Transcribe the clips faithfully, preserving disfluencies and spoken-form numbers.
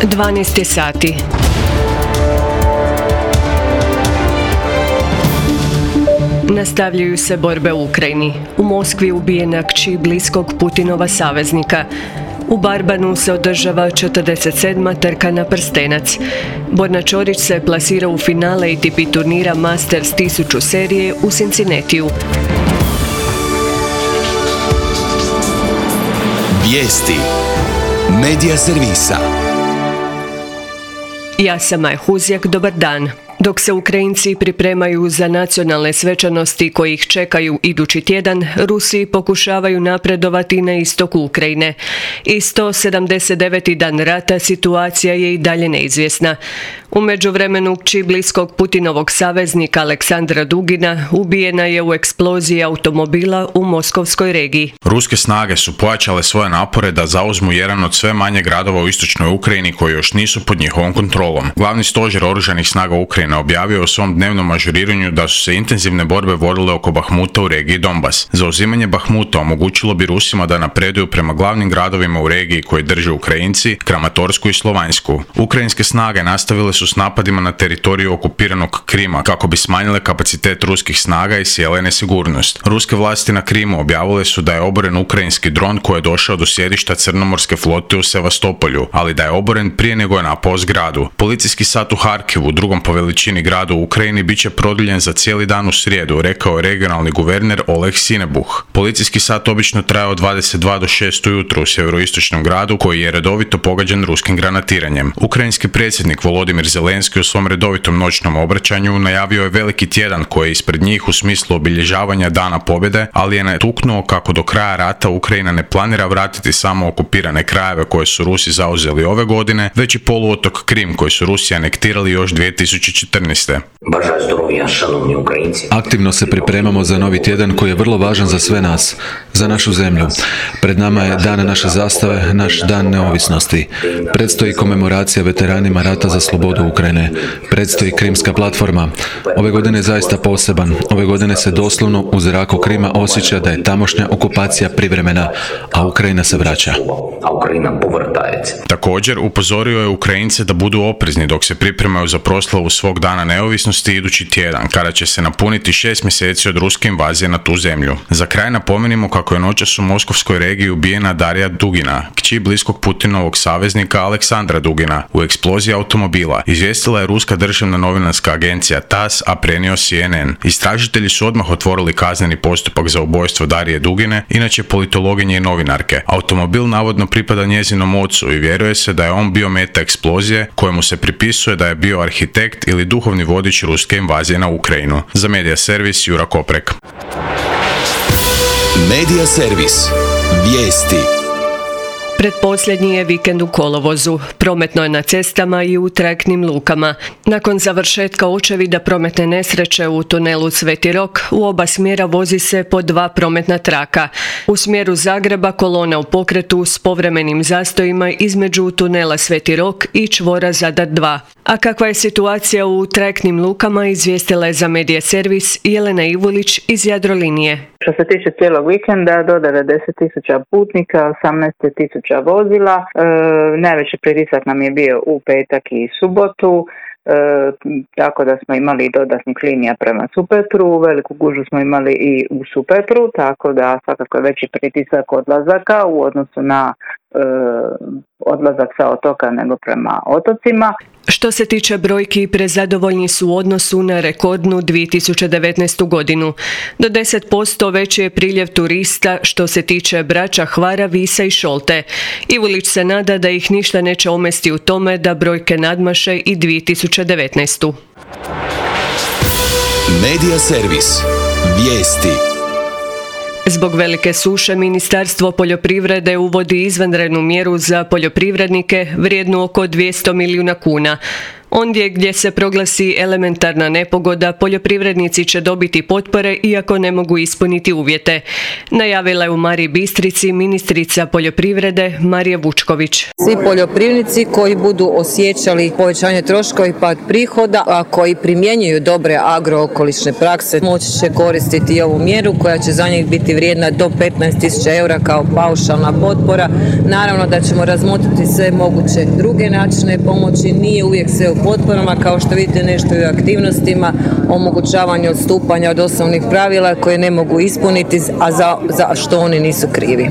dvanaest je sati. Nastavljaju se borbe u Ukrajini. U Moskvi ubijena kći bliskog Putinova saveznika. U Barbanu se održava četrdeset sedma trka na prstenac. Borna Ćorić se plasira u finale A T P turnira Masters tisuću serije u Cincinnatiju. Vijesti Medija servisa. Ja sam Maja Huzjak, dobar dan. Dok se Ukrajinci pripremaju za nacionalne svečanosti koji ih čekaju idući tjedan, Rusi pokušavaju napredovati na istoku Ukrajine. I sto sedamdeset deveti dan rata situacija je i dalje neizvjesna. U međuvremenu kći bliskog Putinovog saveznika Aleksandra Dugina ubijena je u eksploziji automobila u Moskovskoj regiji. Ruske snage su pojačale svoje napore da zauzmu jedan od sve manje gradova u istočnoj Ukrajini koji još nisu pod njihovom kontrolom. Glavni stožer oružanih snaga Ukrajine objavio u svom dnevnom ažuriranju da su se intenzivne borbe vodile oko Bahmuta u regiji Donbas. Zauzimanje Bahmuta omogućilo bi Rusima da napreduju prema glavnim gradovima u regiji koji drže Ukrajinci, Kramatorsku i Slovanjsku. Ukrajinske snage nastavile su s napadima na teritoriju okupiranog Krima kako bi smanjile kapacitet ruskih snaga i sjele nesigurnost. Ruske vlasti na Krimu objavile su da je oboren ukrajinski dron koji je došao do sjedišta Crnomorske flote u Sevastopolju, ali da je oboren prije nego je napao zgradu. Policijski sat u Harkivu, drugom po veličini gradu u Ukrajini, bit će produljen za cijeli dan u srijedu, rekao je regionalni guverner Oleg Sinebuh. Policijski sat obično traje od dvadeset dva do šest ujutro u sjeveroistočnom gradu koji je redovito pogađan ruskim granatiranjem. Ukrajinski predsjednik Volodimir Zelenski u svom redovitom noćnom obraćanju najavio je veliki tjedan koji je ispred njih u smislu obilježavanja Dana pobjede, ali je natuknuo kako do kraja rata Ukrajina ne planira vratiti samo okupirane krajeve koje su Rusi zauzeli ove godine, već i poluotok Krim koji su Rusi anektirali još dvije tisuće četrnaeste. Aktivno se pripremamo za novi tjedan koji je vrlo važan za sve nas, za našu zemlju. Pred nama je dan naše zastave, naš dan neovisnosti. Predstoji komemoracija veteranima rata za slobodu Ukrajine. Predstoji Krimska platforma. Ove godine je zaista poseban. Ove godine se doslovno u zraku Krima osjeća da je tamošnja okupacija privremena, a Ukrajina se vraća. Također upozorio je Ukrajince da budu oprezni dok se pripremaju za proslavu svog dana neovisnosti idući tjedan, kada će se napuniti šest mjeseci od ruske invazije na tu zemlju. Za kraj napomenimo kako je noćas u Moskovskoj regiji ubijena Darija Dugina, kći bliskog Putinovog saveznika Aleksandra Dugina, u eksploziji automobila, izvijestila je ruska državna novinarska agencija T A S, a prenio C N N. Istražitelji su odmah otvorili kazneni postupak za ubojstvo Darije Dugine, inače politologinje i novinarke. Automobil navodno pripada njezinom ocu i vjeruje se da je on bio meta eksplozije, kojemu se pripisuje da je bio arhitekt ili duhovni vodič ruske invazije na Ukrajinu. Za Medija servis Jura Koprek. Medija servis. Vijesti. Pretposljednji je vikend u kolovozu. Prometno je na cestama i u trajektnim lukama. Nakon završetka očevida prometne nesreće u tunelu Sveti Rok, u oba smjera vozi se po dva prometna traka. U smjeru Zagreba kolona u pokretu s povremenim zastojima između tunela Sveti Rok i čvora Zadar dva. A kakva je situacija u trajektnim lukama, izvijestila je za Medija servis Jelena Ivulić iz Jadrolinije. Što se tiče cijelog vikenda, do devedeset tisuća putnika, osamnaest tisuća vozila. E, najveći pritisak nam je bio u petak i subotu, e, tako da smo imali dodatnih linija prema Supetru, veliku gužu smo imali i u Supetru, tako da svakako je veći pritisak odlazaka u odnosu na e, odlazak sa otoka nego prema otocima. Što se tiče brojki, prezadovoljni su u odnosu na rekordnu dvije tisuće devetnaestu. godinu. Do deset posto veći je priljev turista što se tiče Brača, Hvara, Visa i Šolte. Ivulić se nada da ih ništa neće omesti u tome da brojke nadmaše i dvije tisuće devetnaestu. Medija servis. Vijesti. Zbog velike suše, Ministarstvo poljoprivrede uvodi izvanrednu mjeru za poljoprivrednike vrijednu oko dvjesto milijuna kuna. Ondje gdje se proglasi elementarna nepogoda, poljoprivrednici će dobiti potpore iako ne mogu ispuniti uvjete. Najavila je u Mariji Bistrici ministrica poljoprivrede Marija Vučković. Svi poljoprivrednici koji budu osjećali povećanje troškova i pad prihoda, a koji primjenjuju dobre agrookolišne prakse, moći će koristiti ovu mjeru koja će za njih biti vrijedna do petnaest tisuća eura kao paušalna potpora. Naravno da ćemo razmotriti sve moguće druge načine pomoći, nije uvijek sve u potporama, kao što vidite nešto i u aktivnostima, omogućavanju odstupanja od osnovnih pravila koje ne mogu ispuniti, a za, za što oni nisu krivi.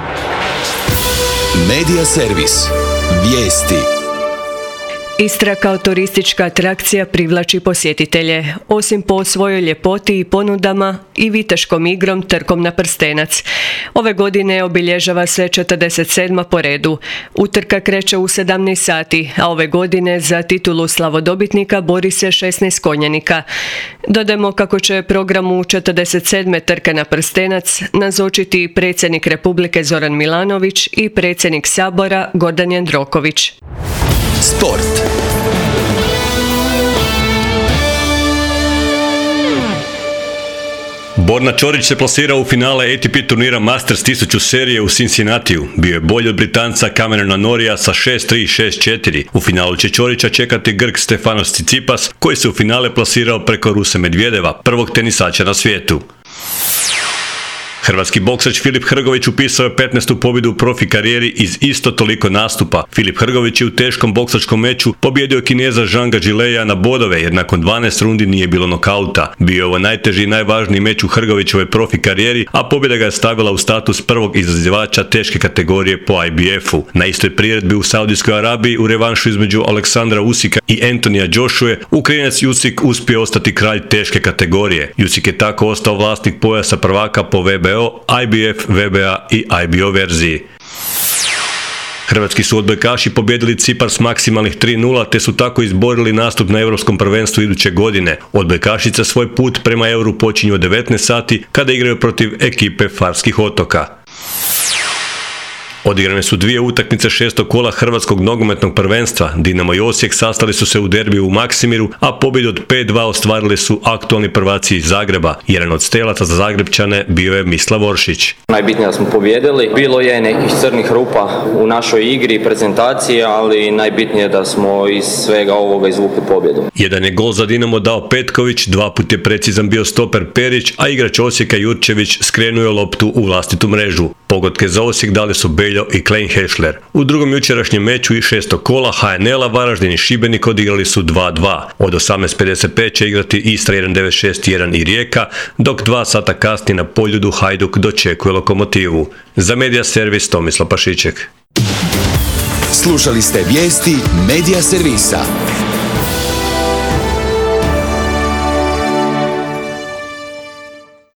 Medija servis. Vijesti. Istra kao turistička atrakcija privlači posjetitelje. Osim po svojoj ljepoti i ponudama i viteškom igrom trkom na prstenac. Ove godine obilježava se četrdeset sedma po redu. Utrka kreće u sedamnaest sati, a ove godine za titulu slavodobitnika bori se šesnaest konjanika. Dodajmo kako će programu četrdeset sedme trke na prstenac nazočiti predsjednik Republike Zoran Milanović i predsjednik Sabora Gordan Jandroković. Sport. Borna Ćorić se plasirao u finale A T P turnira Masters tisuću serije u Cincinnatiju. Bio je bolji od Britanca Camerona Norrija sa šest tri i šest četiri. U finalu će Ćorića čekati Grk Stefanos Tsitsipas, koji se u finale plasirao preko Ruse Medvedeva, prvog tenisača na svijetu. Hrvatski boksač Filip Hrgović upisao je petnaestu pobjedu u profi karijeri iz isto toliko nastupa. Filip Hrgović je u teškom boksačkom meču pobjedio Kineza Zhanga Gileja na bodove, jer nakon dvanaest rundi nije bilo nokauta. Bio je ovo najteži i najvažniji meč u Hrgovićevoj profi karijeri, a pobjeda ga je stavila u status prvog izazivača teške kategorije po I B F-u. Na istoj priredbi u Saudijskoj Arabiji u revanšu između Aleksandra Usika i Antonija Joshue, Ukrajinac Usyk uspio ostati kralj teške kategorije. Usyk je tako ostao vlasnik pojasa prvaka po V B O, I B F, V B A i I B O verziji. Hrvatski su odbojkaši pobjedili Cipar s maksimalnih tri nula te su tako izborili nastup na Europskom prvenstvu iduće godine. Odbojkašica svoj put prema Euru počinju od devetnaest sati kada igraju protiv ekipe Farskih otoka. Odigrane su dvije utakmice šestog kola Hrvatskog nogometnog prvenstva. Dinamo i Osijek sastali su se u derbiju u Maksimiru, a pobjedu od pet dva ostvarili su aktualni prvaci iz Zagreba. Jedan od stelaca za Zagrebčane bio je Mislav Oršić. Najbitnije da smo pobjedili. Bilo je nekih crnih rupa u našoj igri i prezentaciji, ali najbitnije je da smo iz svega ovoga izvukli pobjedu. Jedan je gol za Dinamo dao Petković, dva put je precizan bio stoper Perić, a igrač Osijeka Jurčević skrenuo je loptu u vlastitu mrežu. Pogodke za Osijek dali su Beljo i Klein Hešler. U drugom jučerašnjem meču i šestog kola H N L-a Varaždin i Šibenik odigrali su dva dva. Od osamnaest pedeset pet će igrati Istra jedan devedeset šest jedan i Rijeka, dok dva sata kasnije na Poljudu Hajduk dočekuje Lokomotivu. Za Medija servis Tomislav Pašiček. Slušali ste vijesti Medija servisa.